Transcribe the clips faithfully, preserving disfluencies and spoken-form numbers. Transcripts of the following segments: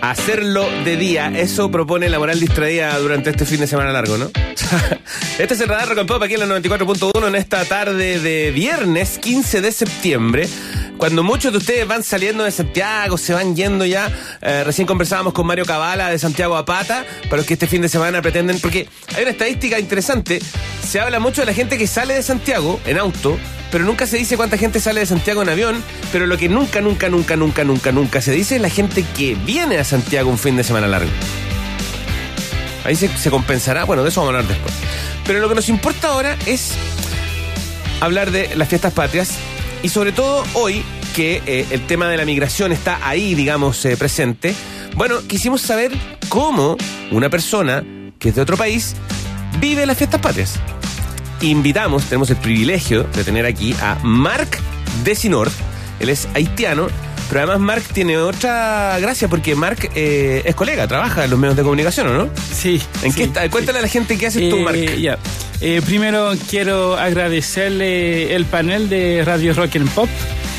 hacerlo de día. Eso propone la moral distraída durante este fin de semana largo, ¿no? Este es el Radar Rock and Pop aquí en la noventa y cuatro punto uno en esta tarde de viernes quince de septiembre. Cuando muchos de ustedes van saliendo de Santiago, se van yendo ya. Eh, recién conversábamos con Mario Cabala de Santiago a Pata, para los que este fin de semana pretenden... Porque hay una estadística interesante. Se habla mucho de la gente que sale de Santiago en auto, pero nunca se dice cuánta gente sale de Santiago en avión. Pero lo que nunca, nunca, nunca, nunca, nunca, nunca se dice es la gente que viene a Santiago un fin de semana largo. Ahí se, se compensará. Bueno, de eso vamos a hablar después. Pero lo que nos importa ahora es hablar de las fiestas patrias. Y sobre todo hoy, que eh, el tema de la migración está ahí, digamos, eh, presente. Bueno, quisimos saber cómo una persona que es de otro país vive las fiestas patrias. Invitamos, tenemos el privilegio de tener aquí a Marc Desinord. Él es haitiano, pero además Marc tiene otra gracia porque Marc eh, es colega, trabaja en los medios de comunicación, ¿o no? Sí. ¿En sí, qué está? Cuéntale sí. a la gente qué haces eh, tú, Marc. Ya. Eh, primero quiero agradecerle el panel de Radio Rock and Pop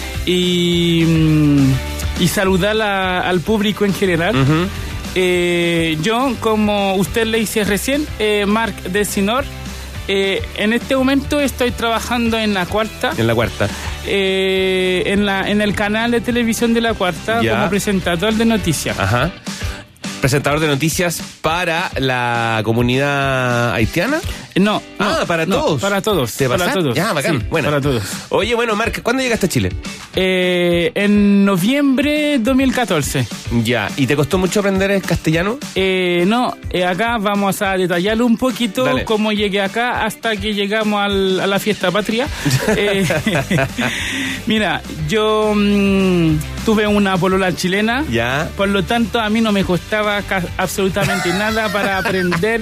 y, y saludar a, al público en general. Uh-huh. Eh, yo, como usted le dice recién, eh, Marc Desinord, eh, en este momento estoy trabajando en La Cuarta. En La Cuarta. Eh, en, la, en el canal de televisión de La Cuarta, ya, como presentador de noticias. Ajá. ¿Presentador de noticias para la comunidad haitiana? No. Ah, no, para no, todos. Para todos. ¿Te para pasar? todos. Ya, bacán. Sí, bueno. Para todos. Oye, bueno, Marc, ¿cuándo llegaste a Chile? Eh, en noviembre de dos mil catorce. Ya. ¿Y te costó mucho aprender el castellano? Eh, no, eh, acá vamos a detallarlo un poquito. Dale. Cómo llegué acá hasta que llegamos al, a la fiesta patria. eh, mira, yo mmm, tuve una polola chilena. Ya. Por lo tanto, a mí no me costaba ca- absolutamente nada para aprender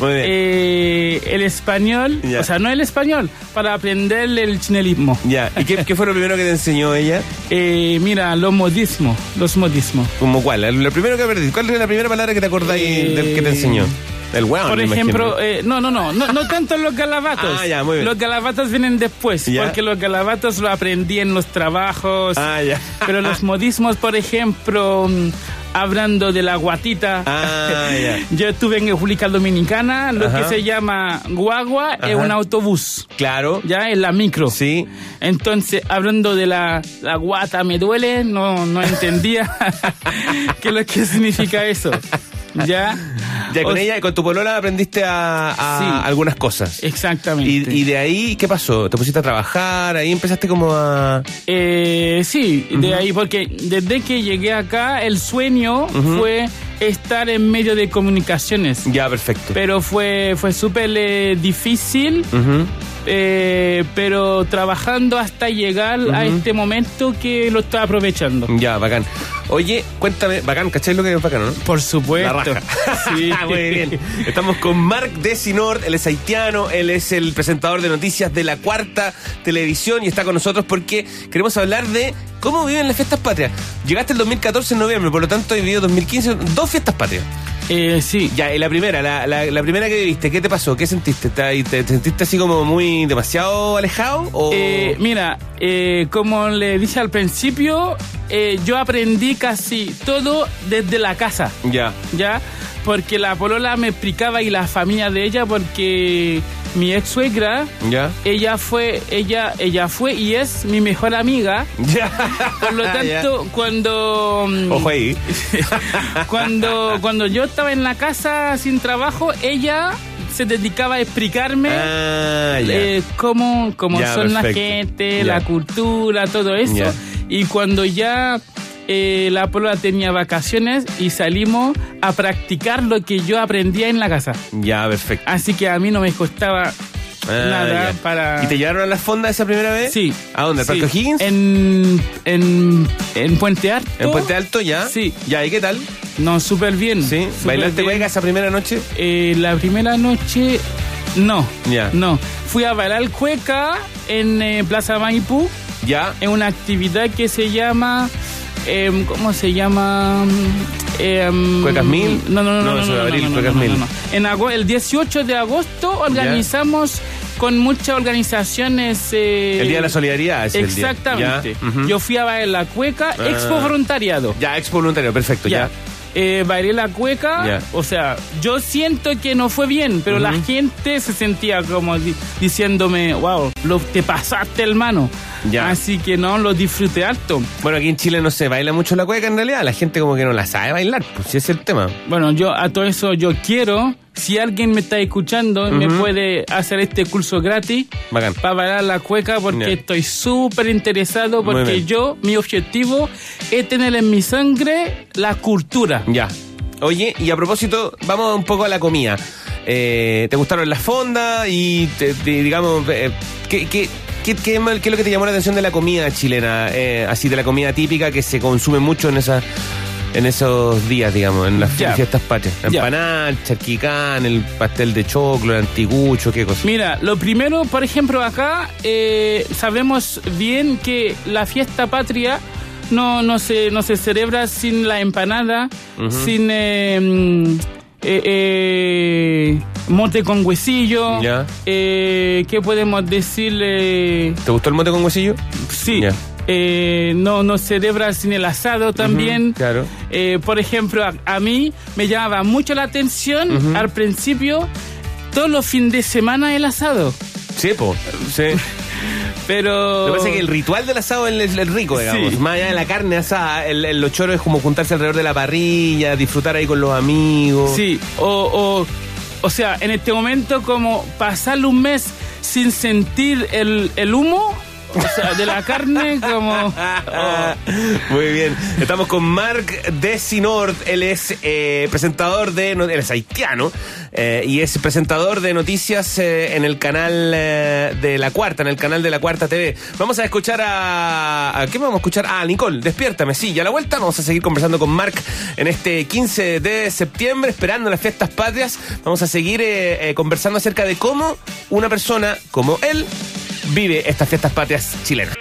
eh, el español. Ya. O sea, no el español, para aprender el chinelismo. Ya. ¿Y qué, qué fue lo primero que te enseñó ella? Eh, mira, los modismos. Los modismos. ¿Cómo cuál? Lo primero que aprendí. ¿Cuál es la primera palabra que te acordáis eh, de, que te enseñó? El hueón, por ejemplo, eh, no, no, no, no, no tanto los galabatos. Ah, ya, muy bien. Los galabatos vienen después, ¿ya? Porque los galabatos lo aprendí en los trabajos. Ah, ya. Pero los modismos, por ejemplo, hablando de la guatita. Ah, ya. Yo estuve en República Dominicana, lo Ajá. que se llama guagua Ajá. es un autobús. Claro. Ya, en la micro. Sí. Entonces, hablando de la, la guata me duele, no, no entendía qué es lo que significa eso. ¿Ya? Ya con o, ella, con tu polola aprendiste a, a sí, algunas cosas. Exactamente. Y, y de ahí, ¿qué pasó? ¿Te pusiste a trabajar? Ahí empezaste como a... Eh, sí, uh-huh. de ahí, porque desde que llegué acá, el sueño uh-huh. fue estar en medio de comunicaciones. Ya, perfecto. Pero fue, fue súper eh, difícil, uh-huh. eh, pero trabajando hasta llegar uh-huh. a este momento que lo estoy aprovechando. Ya, bacán. Oye, cuéntame, bacán, ¿cachai lo que es bacán, no? Por supuesto. La raja. Sí. Muy bien. Estamos con Marc Desinord, él es haitiano, él es el presentador de noticias de La Cuarta Televisión y está con nosotros porque queremos hablar de cómo viven las fiestas patrias. Llegaste el dos mil catorce en noviembre, por lo tanto he vivido dos mil quince, dos fiestas patrias. Eh, sí. Ya, y la primera, la, la, la primera que viviste, ¿qué te pasó? ¿Qué sentiste? ¿Te, te, te sentiste así como muy demasiado alejado? ¿O? Eh, mira, eh, como le dije al principio, eh, yo aprendí casi todo desde la casa. Ya. Ya, porque la polola me explicaba y la familia de ella, porque mi ex suegra, ya, ella fue, ella, ella fue y es mi mejor amiga. Ya. Por lo tanto, cuando, ojo ahí, cuando, cuando yo estaba en la casa sin trabajo, ella se dedicaba a explicarme ah, eh, cómo, cómo ya, son perfecto. la gente, ya. la cultura, todo eso. Ya. Y cuando ya eh, la polola tenía vacaciones y salimos a practicar lo que yo aprendía en la casa. Ya, perfecto. Así que a mí no me costaba ah, nada ya. para... ¿Y te llevaron a la fonda esa primera vez? Sí. ¿A dónde? ¿Al sí. Parque O'Higgins? En, en, en Puente Alto. ¿En Puente Alto, ya? Sí. ¿Ya? ¿Y qué tal? No, súper bien. ¿Sí? ¿Bailaste cueca esa primera noche? Eh, la primera noche... No, ya. no. Fui a bailar cueca en eh, Plaza Maipú. Ya. En una actividad que se llama... Eh, ¿Cómo se llama? Eh, ¿Cuecas Mil? No, no, no, no. No, eso no, de abril, no, no, Cuecas no, Mil. no, no. En agosto, el dieciocho de agosto organizamos ya. con muchas organizaciones... Eh, el Día de la Solidaridad es exactamente. el día. Ya. Uh-huh. Yo fui a bailar la cueca, ah. Expo Voluntariado. Ya, Expo Voluntariado, perfecto, ya. ya. eh, bailé la cueca, yeah. o sea, yo siento que no fue bien, pero uh-huh. la gente se sentía como di- diciéndome, wow, lo, te pasaste, hermano. Yeah. Así que no, lo disfruté harto. Bueno, aquí en Chile no se baila mucho la cueca en realidad, la gente como que no la sabe bailar, pues ese es el tema. Bueno, yo a todo eso yo quiero, si alguien me está escuchando, uh-huh. me puede hacer este curso gratis para bailar la cueca, porque yeah. estoy súper interesado, porque yo, mi objetivo es tener en mi sangre la cultura. Ya. Oye, y a propósito, vamos un poco a la comida. Eh, ¿Te gustaron las fondas? Y, te, te, digamos, eh, ¿qué, qué, qué, qué, qué es lo que te llamó la atención de la comida chilena? Eh, así, de la comida típica que se consume mucho en esas... en esos días, digamos, en las yeah. fiestas patrias. La empanada, el charquicán, el pastel de choclo, el anticucho, qué cosa. Mira, lo primero, por ejemplo, acá eh, sabemos bien que la fiesta patria no, no, se, no se celebra sin la empanada, uh-huh. sin eh, eh, eh, mote con huesillo. Yeah. Eh, ¿Qué podemos decirle? ¿Te gustó el mote con huesillo? Sí. Yeah. Eh, no, no celebra sin el asado también. Uh-huh, claro. Eh, por ejemplo, a, a mí me llamaba mucho la atención uh-huh. al principio, todos los fines de semana el asado. Sí, po. Sí. Pero... Lo que pasa es que el ritual del asado es el, el rico, digamos. Sí. Más allá de la carne asada, el, el, los choros es como juntarse alrededor de la parrilla, disfrutar ahí con los amigos. Sí, o, o, o sea, en este momento como pasarle un mes sin sentir el, el humo... O sea, de la carne como... Oh. Muy bien. Estamos con Marc Desinord. Él es eh, presentador de... Él es haitiano eh, y es presentador de noticias eh, en el canal eh, de La Cuarta, en el canal de La Cuarta T V. Vamos a escuchar a... ¿A qué vamos a escuchar? Ah, Nicole, despiértame. Sí, ya a la vuelta vamos a seguir conversando con Marc en este quince de septiembre, esperando las fiestas patrias. Vamos a seguir eh, eh, conversando acerca de cómo una persona como él vive estas fiestas patrias chilenas.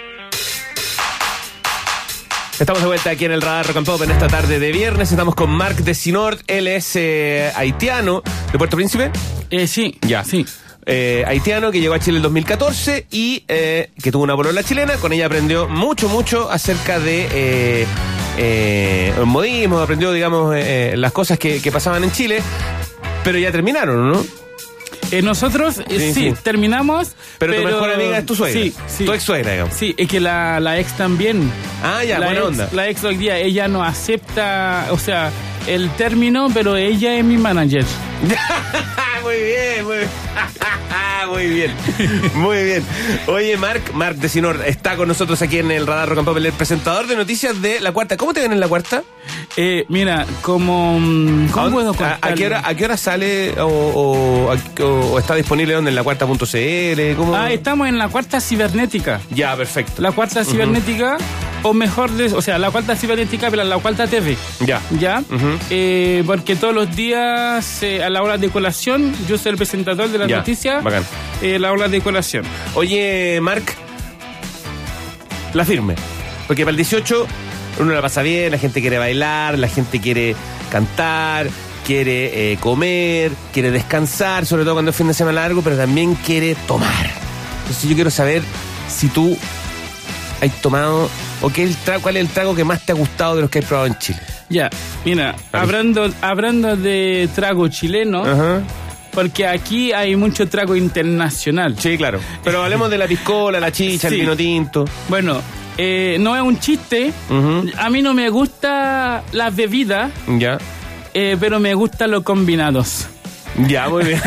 Estamos de vuelta aquí en el Radar Rock and Pop en esta tarde de viernes. Estamos con Marc Desinord. Él es eh, haitiano, ¿de Puerto Príncipe? Eh, sí. Ya. Sí. Eh, haitiano que llegó a Chile en el dos mil catorce y eh, que tuvo una polola chilena. Con ella aprendió mucho, mucho acerca de eh, eh, modismo. Aprendió, digamos, eh, las cosas que, que pasaban en Chile. Pero ya terminaron, ¿no? Eh, nosotros, eh, sí, sí, terminamos. Pero, pero tu mejor amiga es tu suegra. Sí, sí. Tu ex suegra, digamos. Sí, es que la, la ex también. Ah, ya, la buena ex, onda. La ex hoy día, ella no acepta, o sea, el término, pero ella es mi manager. Muy bien, muy bien. Muy bien, muy bien. Oye, Marc, Marc Desinord está con nosotros aquí en el Radar Rock and Pop, el presentador de noticias de La Cuarta. ¿Cómo te ven en La Cuarta? Eh, mira, como... ¿Cómo puedo contar? ¿A, a, qué hora, ¿A qué hora sale o, o, o, o está disponible donde en la cuarta punto c l? ¿Cómo? Ah, estamos en La Cuarta Cibernética. Ya, perfecto. La Cuarta Cibernética, uh-huh. o mejor, de, o sea, La Cuarta Cibernética, pero La Cuarta T V. Ya. Ya, uh-huh. eh, porque todos los días, eh, a la hora de colación, yo soy el presentador de las ya. noticias. Bacán. Eh, la hora de colación. Oye, Marc, la firme. Porque para el dieciocho uno la pasa bien, la gente quiere bailar, la gente quiere cantar, quiere eh, comer, quiere descansar, sobre todo cuando es fin de semana largo, pero también quiere tomar. Entonces yo quiero saber si tú has tomado, o qué el trago, cuál es el trago que más te ha gustado de los que has probado en Chile. Ya, mira, hablando, hablando de trago chileno... Ajá. Porque aquí hay mucho trago internacional. Sí, claro. Pero hablemos de la piscola, la chicha, sí. El vino tinto. Bueno, eh, no es un chiste. Uh-huh. A mí no me gusta las bebidas. Ya. Eh, pero me gustan los combinados. Ya, muy bien.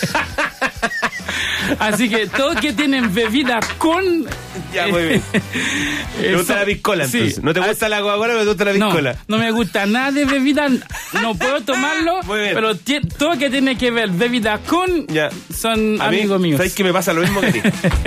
Así que todos que tienen bebida con... Ya, muy bien. ¿Te gusta la piscola, entonces? Sí. ¿No te gusta la Coca-Cola, pero te gusta la piscola? No, no me gusta nada de bebida. No puedo tomarlo, muy bien. Pero t- todo que tiene que ver bebida con ya. Son a amigos mí, míos. ¿Sabes que me pasa lo mismo que a ti?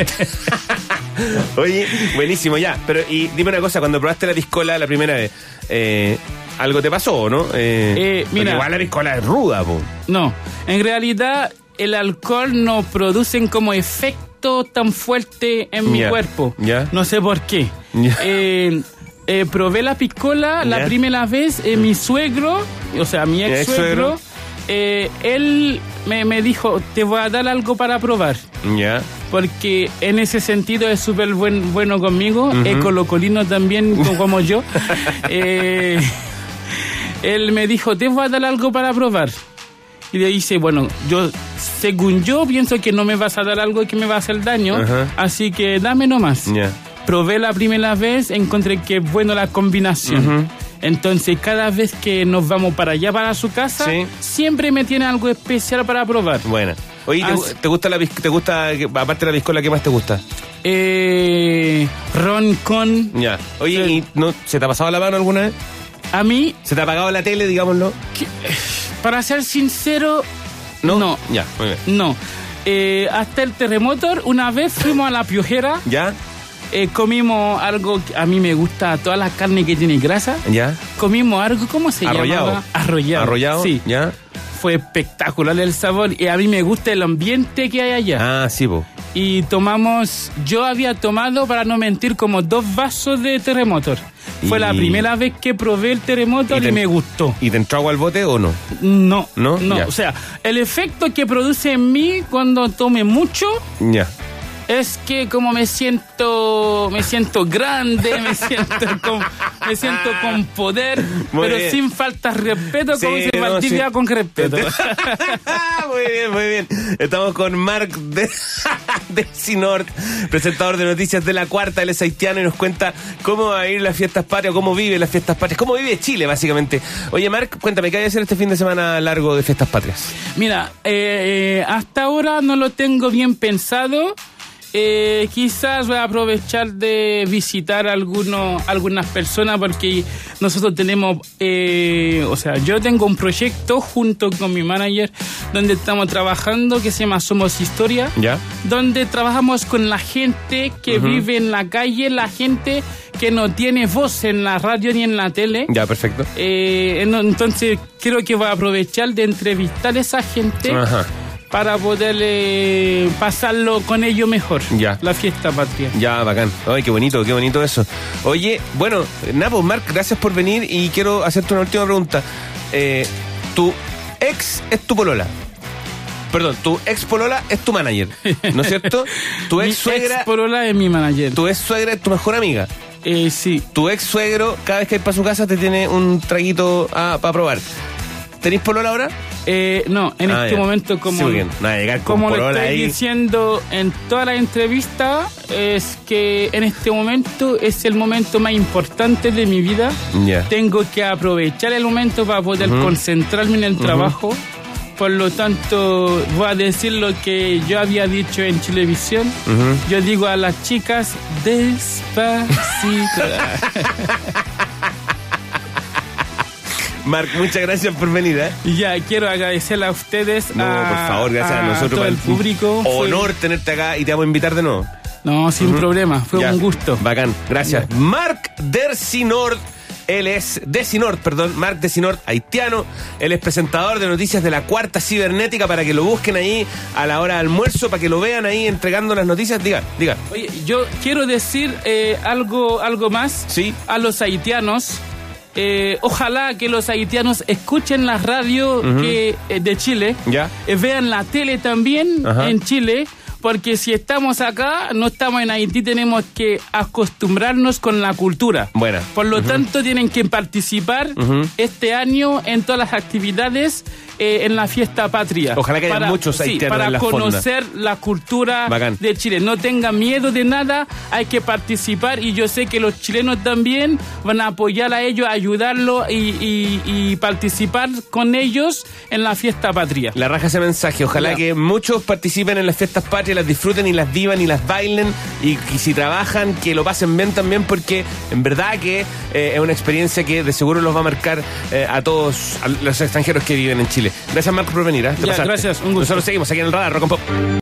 Oye, buenísimo, ya. Pero, y dime una cosa, cuando probaste la piscola la primera vez, eh, ¿algo te pasó o no? Eh, eh, mira, igual la piscola es ruda, po. No, en realidad... El alcohol no produce como efecto tan fuerte en mi yeah. cuerpo. Yeah. No sé por qué. Yeah. Eh, eh, probé la piscola yeah. la primera vez. Eh, mi suegro, o sea, mi ex suegro, eh, él me, me dijo, te voy a dar algo para probar. Yeah. Porque en ese sentido es súper buen, bueno conmigo. Uh-huh. Es colocolino también como yo. eh... él me dijo, te voy a dar algo para probar. Y le dice, bueno, yo, según yo, pienso que no me vas a dar algo que me va a hacer daño, uh-huh. así que dame nomás. Yeah. Probé la primera vez, encontré que es bueno la combinación. Uh-huh. Entonces, cada vez que nos vamos para allá, para su casa, ¿sí? siempre me tiene algo especial para probar. Bueno. Oye, ¿te, ¿te gusta la te gusta aparte de la piscola, qué más te gusta? Eh, ron con... Ya. Oye, sí. ¿y no, se te ha pasado la mano alguna vez? ¿A mí? ¿Se te ha apagado la tele, digámoslo? ¿Qué? Para ser sincero, no. No. Ya, muy bien. No. Eh, hasta el terremoto, una vez fuimos a La Piojera. ¿Ya? Eh, comimos algo que a mí me gusta, toda la carne que tiene grasa. ¿Ya? Comimos algo, ¿cómo se Arrollado. llama? Arrollado. Arrollado. Sí. ¿Ya? Fue espectacular el sabor y a mí me gusta el ambiente que hay allá. Ah, sí, po. Y tomamos, yo había tomado, para no mentir, como dos vasos de terremoto. Y... Fue la primera vez que probé el terremoto y, te... y me gustó. ¿Y te entró agua al bote o no? No, no, no. O sea, el efecto que produce en mí cuando tome mucho... Ya. Es que como me siento, me siento grande, me siento con, me siento con poder, muy pero bien. Sin falta de respeto, sí, como dice no, Valdivia, sí. con respeto. Muy bien, muy bien. Estamos con Marc de, Desinort, presentador de noticias de La Cuarta. Él es haitiano y nos cuenta cómo va a ir las fiestas patrias, cómo vive las fiestas patrias, cómo vive Chile, básicamente. Oye, Marc, cuéntame, ¿qué hay que hacer este fin de semana largo de fiestas patrias? Mira, eh, hasta ahora no lo tengo bien pensado. Eh, quizás voy a aprovechar de visitar algunos, algunas personas porque nosotros tenemos, eh, o sea, yo tengo un proyecto junto con mi manager donde estamos trabajando que se llama Somos Historia, ¿ya? Donde trabajamos con la gente que uh-huh. vive en la calle, la gente que no tiene voz en la radio ni en la tele. Ya, perfecto. Eh, entonces creo que voy a aprovechar de entrevistar a esa gente. Ajá. Para poder eh, pasarlo con ellos mejor. Ya. La fiesta patria. Ya, bacán. Ay, qué bonito, qué bonito eso. Oye, bueno, Napo, Marc, gracias por venir y quiero hacerte una última pregunta. Eh, tu ex es tu polola. Perdón, tu ex polola es tu manager, ¿no es cierto? Tu ex suegra. Mi ex polola es mi manager. Tu ex suegra es tu mejor amiga. Eh, sí. Tu ex suegro, cada vez que hay para su casa, te tiene un traguito ah, para probar. ¿Tenís polola ahora? Eh, no, en ah, este ya. momento, como, sí, bien. Nada, llegar con como polola lo estoy ahí. diciendo en toda la entrevista, es que en este momento es el momento más importante de mi vida. Yeah. Tengo que aprovechar el momento para poder uh-huh. concentrarme en el uh-huh. trabajo. Por lo tanto, voy a decir lo que yo había dicho en Chilevisión. Uh-huh. Yo digo a las chicas, despacito. Marc, muchas gracias por venir, ¿eh? Ya, quiero agradecerle a ustedes. No, a, por favor, gracias a, a nosotros. todo el público. Honor fue... tenerte acá y te vamos a invitar de nuevo. No, sin uh-huh. problema, fue ya. un gusto. Bacán, gracias. Ya. Marc Desinort, él es Desinort, perdón, Marc Desinort, haitiano. Él es presentador de noticias de La Cuarta Cibernética, para que lo busquen ahí a la hora de almuerzo, para que lo vean ahí entregando las noticias. Diga, diga. Oye, yo quiero decir eh, algo, algo más ¿sí? a los haitianos. Eh, ojalá que los haitianos escuchen la radio uh-huh. que, eh, de Chile, ¿ya? Eh, vean la tele también uh-huh. en Chile, porque si estamos acá, no estamos en Haití, tenemos que acostumbrarnos con la cultura. Bueno. Por lo uh-huh. tanto, tienen que participar uh-huh. este año en todas las actividades eh, en la fiesta patria. Ojalá que haya para, muchos haitianos sí, para en la conocer fonda. La cultura Bacán. De Chile. No tengan miedo de nada, hay que participar y yo sé que los chilenos también van a apoyar a ellos, ayudarlos y, y, y participar con ellos en la fiesta patria. La raja ese mensaje. Ojalá ya. que muchos participen en las fiestas patrias, las disfruten y las vivan y las bailen y, y si trabajan, que lo pasen bien también, porque en verdad que eh, es una experiencia que de seguro los va a marcar eh, a todos a los extranjeros que viven en Chile. Gracias, Marc, por venir. ¿eh? Ya, gracias, un gusto. Nosotros seguimos aquí en el Radar Rock and Pop.